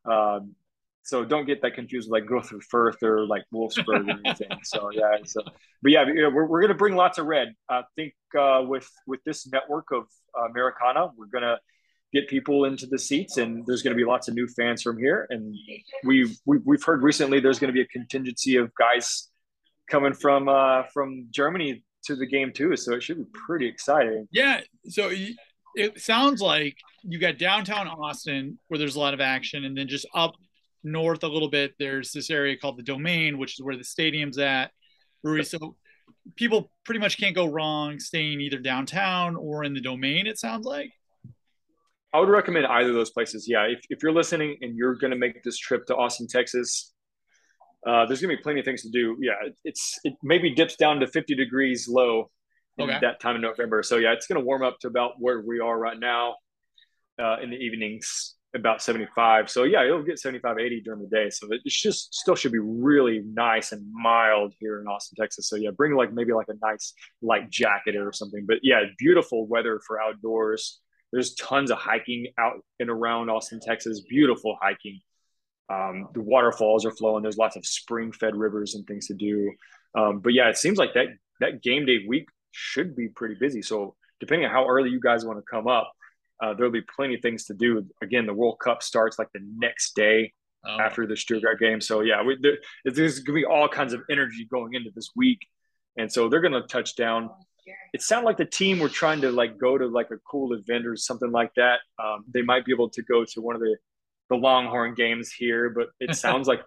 So don't get that confused with like Guthrie Firth or like Wolfsburg or anything. So yeah, but yeah, we're going to bring lots of red. I think with this network of Americana, we're going to get people into the seats, and there's going to be lots of new fans from here. And we've heard recently there's going to be a contingency of guys coming from Germany to the game too. So it should be pretty exciting. Yeah. So it sounds like you got downtown Austin where there's a lot of action, and then just up north a little bit, there's this area called the Domain, which is where the stadium's at. Brewery. So people pretty much can't go wrong staying either downtown or in the Domain, it sounds like. I would recommend either of those places. Yeah. If you're listening and you're going to make this trip to Austin, Texas, there's going to be plenty of things to do. Yeah. It maybe dips down to 50 degrees low in that time in November. So yeah, it's going to warm up to about where we are right now in the evenings, about 75. So yeah, it'll get 75, 80 during the day. So it just still should be really nice and mild here in Austin, Texas. So yeah, bring maybe a nice light jacket or something. But yeah, beautiful weather for outdoors. There's tons of hiking out and around Austin, Texas. Beautiful hiking. The waterfalls are flowing. There's lots of spring-fed rivers and things to do. But yeah, it seems like that game day week should be pretty busy. So depending on how early you guys want to come up, there'll be plenty of things to do. Again, the World Cup starts like the next day Oh, after the Stuttgart game. So yeah, there's going to be all kinds of energy going into this week, and so they're going to touch down. It sounded like the team were trying to like go to like a cool event or something like that. They might be able to go to one of the Longhorn games here, but it sounds like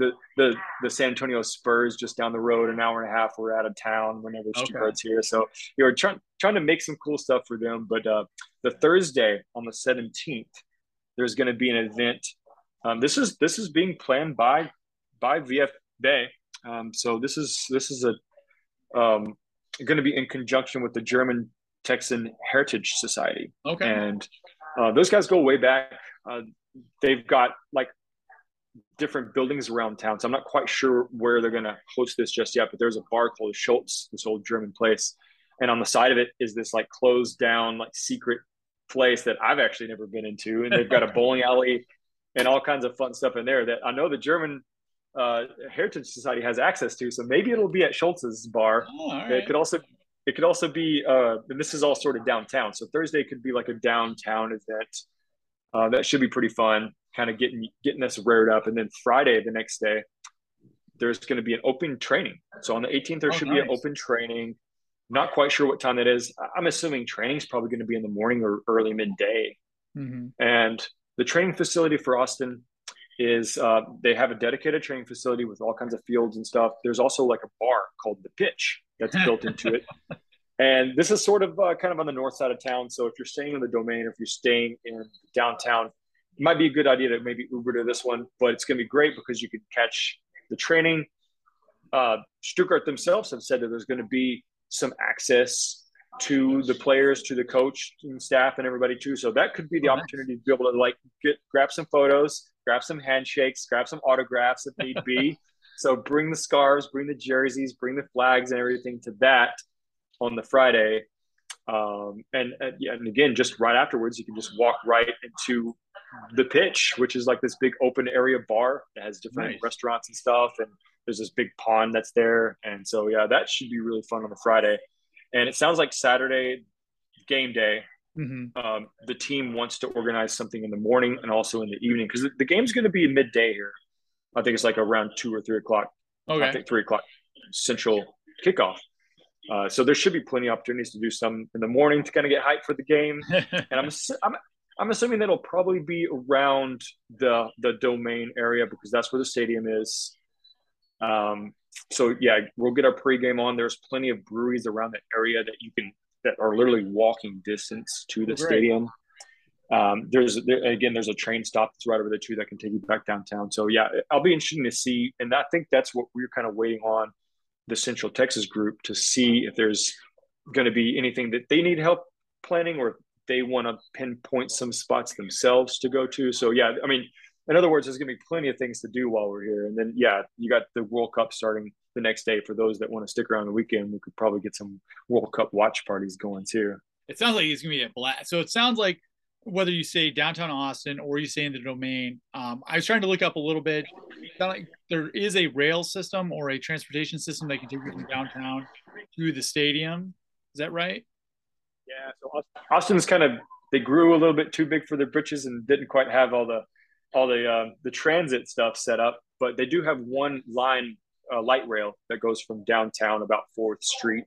the San Antonio Spurs just down the road, an hour and a half, we're out of town whenever okay. Stuttgart's here. So you're trying to make some cool stuff for them. But the Thursday on the 17th, there's going to be an event. This is being planned by VF Bay. So this is a going to be in conjunction with the German Texan Heritage Society, Okay. and those guys go way back. They've got like different buildings around town, so I'm not quite sure where they're going to host this just yet. But there's a bar called Schultz, this old German place, and on the side of it is this like closed down like secret place that I've actually never been into, and they've got a bowling alley and all kinds of fun stuff in there that I know the German Heritage Society has access to. So maybe it'll be at Schultz's bar. Oh, all It right. could also be and this is all sort of downtown. So Thursday could be like a downtown event. That should be pretty fun, kind of getting us reared up. And then Friday, the next day, there's going to be an open training. So on the 18th, there Oh, should be an nice. open training. Not quite sure what time that is. I'm assuming training is probably going to be in the morning or early midday. Hmm. And the training facility for Austin is they have a dedicated training facility with all kinds of fields and stuff. There's also like a bar called the Pitch that's built into it. And this is sort of kind of on the north side of town. So if you're staying in the Domain, or if you're staying in downtown, it might be a good idea to maybe Uber to this one. But it's going to be great because you can catch the training. Stuttgart themselves have said that there's going to be some access to the players, to the coach and staff and everybody too. So that could be the Oh, nice. opportunity to be able to like grab some photos, grab some handshakes, grab some autographs if need be. So bring the scarves, bring the jerseys, bring the flags and everything to that on the Friday. Yeah, and again, just right afterwards, you can just walk right into the Pitch, which is like this big open area bar that has different Nice. restaurants and stuff. And there's this big pond that's there. And so, yeah, that should be really fun on the Friday. And it sounds like Saturday game day. Hmm. The team wants to organize something in the morning and also in the evening because the game's going to be midday here. I think it's like around 2 or 3 o'clock. I Okay. think 3 o'clock central kickoff. So there should be plenty of opportunities to do some in the morning to kind of get hyped for the game. And I'm assuming that'll probably be around the Domain area because that's where the stadium is. Um, so yeah, we'll get our pregame on. There's plenty of breweries around the area that are literally walking distance to Oh, the great. stadium. There's a train stop that's right over there too that can take you back downtown. So yeah, I'll be interested to see, and I think that's what we're kind of waiting on the Central Texas group to see if there's going to be anything that they need help planning or if they want to pinpoint some spots themselves to go to. So yeah, I mean, in other words, there's going to be plenty of things to do while we're here. And then yeah, you got the World Cup starting the next day. For those that want to stick around the weekend, we could probably get some World Cup watch parties going too. It sounds like it's gonna be a blast. So it sounds like whether you say downtown Austin or you say in the Domain, I was trying to look up a little bit. Like there is a rail system or a transportation system that can take you from downtown to the stadium. Is that right? Yeah, so Austin's kind of they grew a little bit too big for their britches and didn't quite have all the transit stuff set up, but they do have one line light rail that goes from downtown about Fourth Street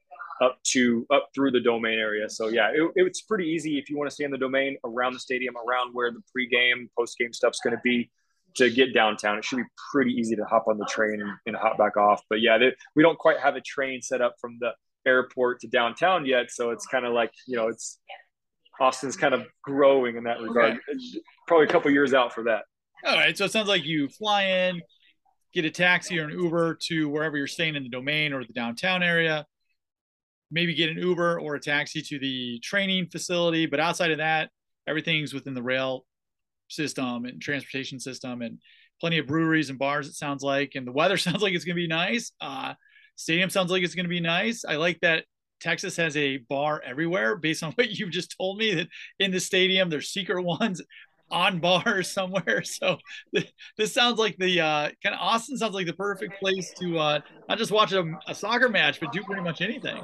up through the Domain area. So yeah, it's pretty easy if you want to stay in the Domain around the stadium, around where the pregame, postgame stuff's going to be to get downtown. It should be pretty easy to hop on the train and hop back off. But yeah, we don't quite have a train set up from the airport to downtown yet, so it's kind of like it's Austin's kind of growing in that regard. Okay. Probably a couple years out for that. All right. So it sounds like you fly in, get a taxi or an Uber to wherever you're staying in the Domain or the downtown area. Maybe get an Uber or a taxi to the training facility. But outside of that, everything's within the rail system and transportation system and plenty of breweries and bars, it sounds like. And the weather sounds like it's going to be nice. Stadium sounds like it's going to be nice. I like that Texas has a bar everywhere based on what you just told me that in the stadium, there's secret ones on bars somewhere. So this sounds like the kind of Austin sounds like the perfect place to not just watch a soccer match, but do pretty much anything.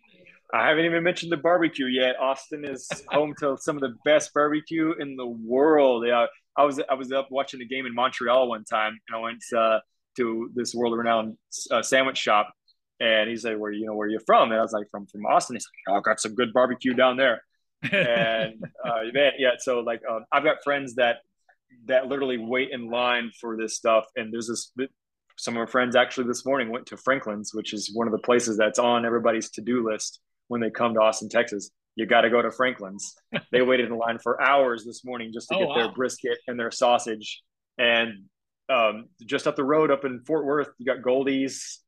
I haven't even mentioned the barbecue yet. Austin is home to some of the best barbecue in the world. Yeah, I was up watching a game in Montreal one time, and I went to this world renowned sandwich shop, and he said, where are you from?" And I was like, "From Austin." He's like, "Oh, I've got some good barbecue down there." And man, yeah. So like, I've got friends that literally wait in line for this stuff, and there's this. Some of our friends actually this morning went to Franklin's, which is one of the places that's on everybody's to-do list when they come to Austin, Texas. You got to go to Franklin's. They waited in line for hours this morning just to get their brisket and their sausage. And just up the road, up in Fort Worth, you got Goldie's.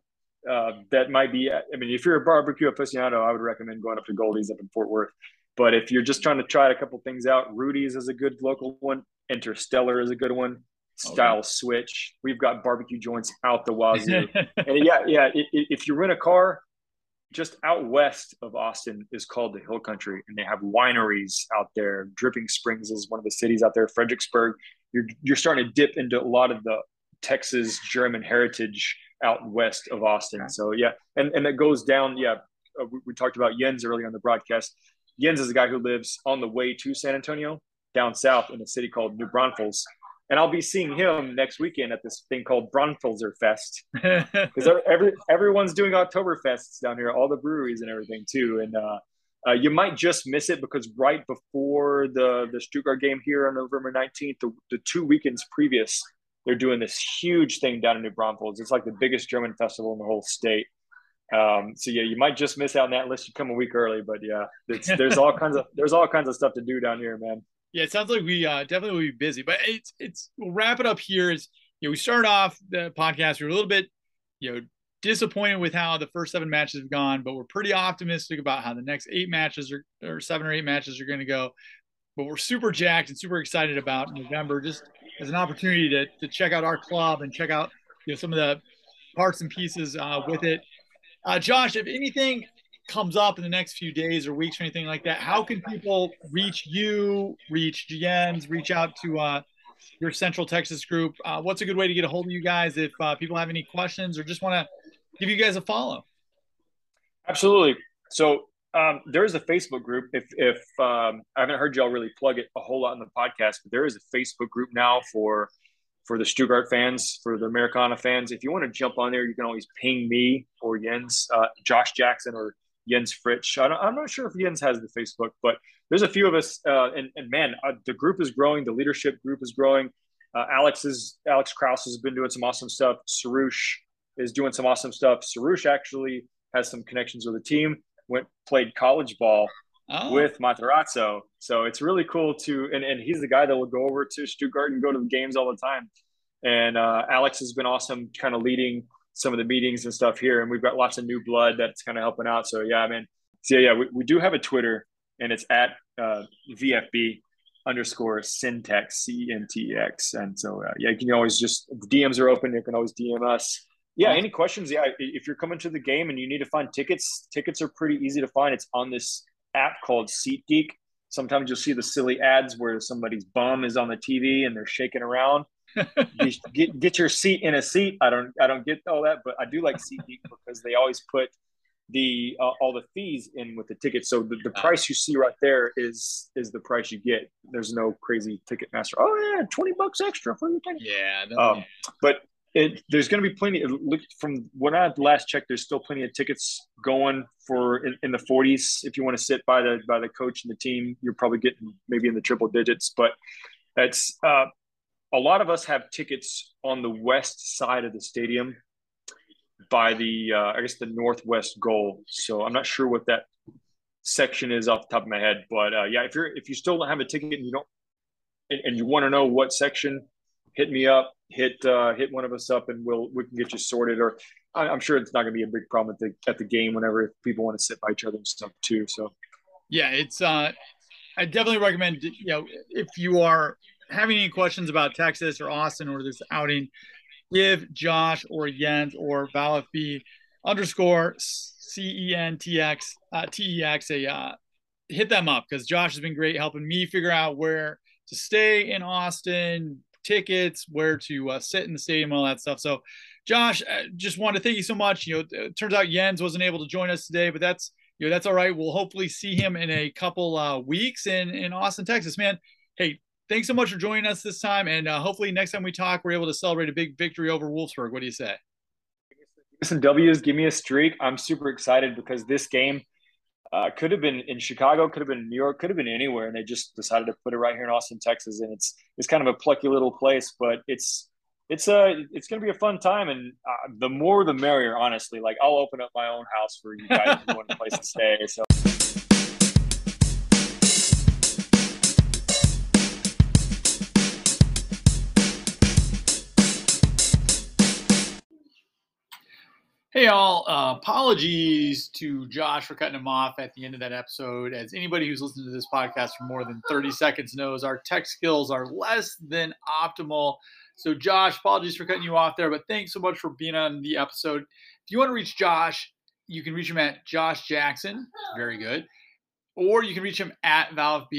That might be, I mean, if you're a barbecue aficionado, I would recommend going up to Goldie's up in Fort Worth. But if you're just trying to try a couple things out, Rudy's is a good local one. Interstellar is a good one. Style Switch. We've got barbecue joints out the wazoo. And yeah. If you rent a car, just out west of Austin is called the Hill Country, and they have wineries out there. Dripping Springs is one of the cities out there. Fredericksburg. You're starting to dip into a lot of the Texas German heritage out west of Austin. So yeah, and that goes down. Yeah, we talked about Jens earlier on the broadcast. Jens is a guy who lives on the way to San Antonio, down south in a city called New Braunfels. And I'll be seeing him next weekend at this thing called Braunfelser Fest, because everyone's doing Oktoberfests down here, all the breweries and everything too. And you might just miss it because right before the Stuttgart game here on November 19th, the 2 weekends previous, they're doing this huge thing down in New Braunfels. It's like the biggest German festival in the whole state. So yeah, you might just miss out on that unless you come a week early. But yeah, there's all kinds of stuff to do down here, man. Yeah, it sounds like we definitely will be busy, but we'll wrap it up here. We started off the podcast. We were a little bit, disappointed with how the first 7 matches have gone, but we're pretty optimistic about how the next 8 matches or 7 or 8 matches are going to go. But we're super jacked and super excited about November, just as an opportunity to check out our club and check out some of the parts and pieces with it. Josh, if anything comes up in the next few days or weeks or anything like that, how can people reach you, reach Jens, reach out to your Central Texas group? What's a good way to get a hold of you guys if people have any questions or just want to give you guys a follow? Absolutely. So there is a Facebook group. If I haven't heard y'all really plug it a whole lot in the podcast, but there is a Facebook group now for the Stuttgart fans, for the Americana fans. If you want to jump on there, you can always ping me or Jens, Josh Jackson, or Jens Fritsch. I'm not sure if Jens has the Facebook, but there's a few of us. And man, the group is growing. The leadership group is growing. Alex Kraus has been doing some awesome stuff. Sarush is doing some awesome stuff. Sarush actually has some connections with the team. Played college ball with Matarazzo. So it's really cool and he's the guy that will go over to Stuttgart and go to the games all the time. And Alex has been awesome kind of leading some of the meetings and stuff here. And we've got lots of new blood that's kind of helping out. So yeah, man. So yeah, we do have a Twitter, and it's at VFB _Centex, CENTEX. And so yeah, you can always the DMs are open. You can always DM us. Yeah, any questions? Yeah, if you're coming to the game and you need to find tickets are pretty easy to find. It's on this app called SeatGeek. Sometimes you'll see the silly ads where somebody's bum is on the TV and they're shaking around. get your seat in a seat. I don't get all that, but I do like SeatGeek because they always put all the fees in with the ticket. So the price you see right there is the price you get. There's no crazy Ticketmaster. Oh yeah, $20 extra for your ticket. Yeah. But there's going to be plenty. From when I last checked, there's still plenty of tickets going for in the 40s. If you want to sit by the coach and the team, you're probably getting maybe in the triple digits. But that's a lot of us have tickets on the west side of the stadium by the the northwest goal. So I'm not sure what that section is off the top of my head, but yeah, if you still don't have a ticket and you don't and you want to know what section, hit me up, hit one of us up, and we can get you sorted. Or I'm sure it's not going to be a big problem at the game whenever people want to sit by each other and stuff too. So yeah, it's I definitely recommend if you are having any questions about Texas or Austin or this outing, give Josh or Jens or ValFB _CENTEX TEX hit them up, because Josh has been great helping me figure out where to stay in Austin, tickets, where to sit in the stadium, all that stuff. So, Josh, just wanted to thank you so much. It turns out Jens wasn't able to join us today, but that's all right. We'll hopefully see him in a couple weeks in Austin, Texas, man. Hey, thanks so much for joining us this time, and hopefully next time we talk, we're able to celebrate a big victory over Wolfsburg. What do you say? Give me some W's, give me a streak. I'm super excited because this game could have been in Chicago, could have been in New York, could have been anywhere, and they just decided to put it right here in Austin, Texas. And it's kind of a plucky little place, but it's going to be a fun time, and the more the merrier. Honestly, like I'll open up my own house for you guys if you want a place to stay. So. Hey, all. Apologies to Josh for cutting him off at the end of that episode. As anybody who's listened to this podcast for more than 30 seconds knows, our tech skills are less than optimal. So, Josh, apologies for cutting you off there, but thanks so much for being on the episode. If you want to reach Josh, you can reach him at Josh Jackson. Very good. Or you can reach him at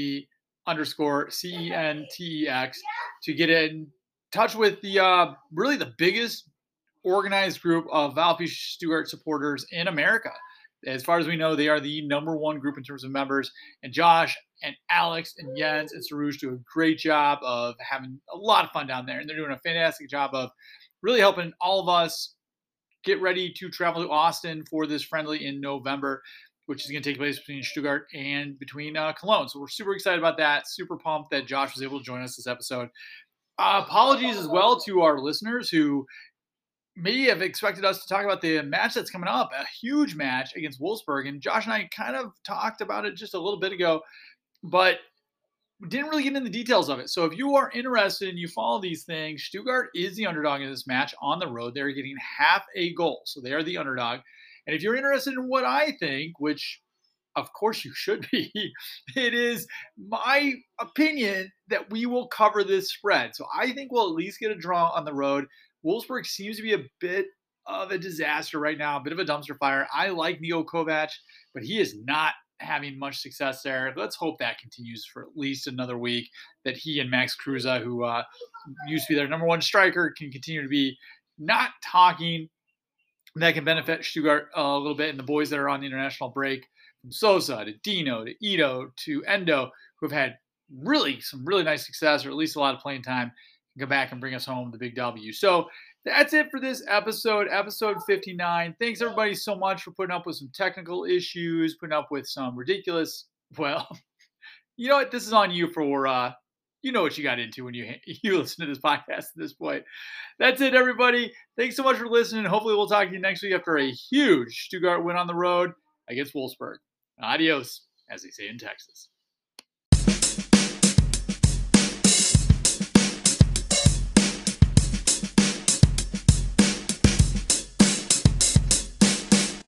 ValveB_CENTEX to get in touch with the really the biggest organized group of VfB Stuttgart supporters in America. As far as we know, they are the number one group in terms of members. And Josh and Alex and Jens and Sarouche do a great job of having a lot of fun down there. And they're doing a fantastic job of really helping all of us get ready to travel to Austin for this friendly in November, which is going to take place between Stuttgart and between Cologne. So we're super excited about that. Super pumped that Josh was able to join us this episode. Apologies as well to our listeners who may have expected us to talk about the match that's coming up, a huge match against Wolfsburg. And Josh and I kind of talked about it just a little bit ago, but didn't really get into the details of it. So if you are interested and you follow these things, Stuttgart is the underdog in this match on the road. They're getting half a goal. So they are the underdog. And if you're interested in what I think, which of course you should be, it is my opinion that we will cover this spread. So I think we'll at least get a draw on the road. Wolfsburg seems to be a bit of a disaster right now, a bit of a dumpster fire. I like Niko Kovac, but he is not having much success there. Let's hope that continues for at least another week, that he and Max Kruse, who used to be their number one striker, can continue to be not talking. That can benefit Stuttgart a little bit, and the boys that are on the international break, from Sosa to Dino to Ito to Endo, who have had some really nice success, or at least a lot of playing time, go back and bring us home the big W. So that's it for this episode 59. Thanks everybody so much for putting up with some technical issues, putting up with some ridiculous, well, you know what? This is on you for, you know what you got into when you listen to this podcast at this point. That's it, everybody. Thanks so much for listening. Hopefully we'll talk to you next week after a huge Stuttgart win on the road against Wolfsburg. Adios, as they say in Texas.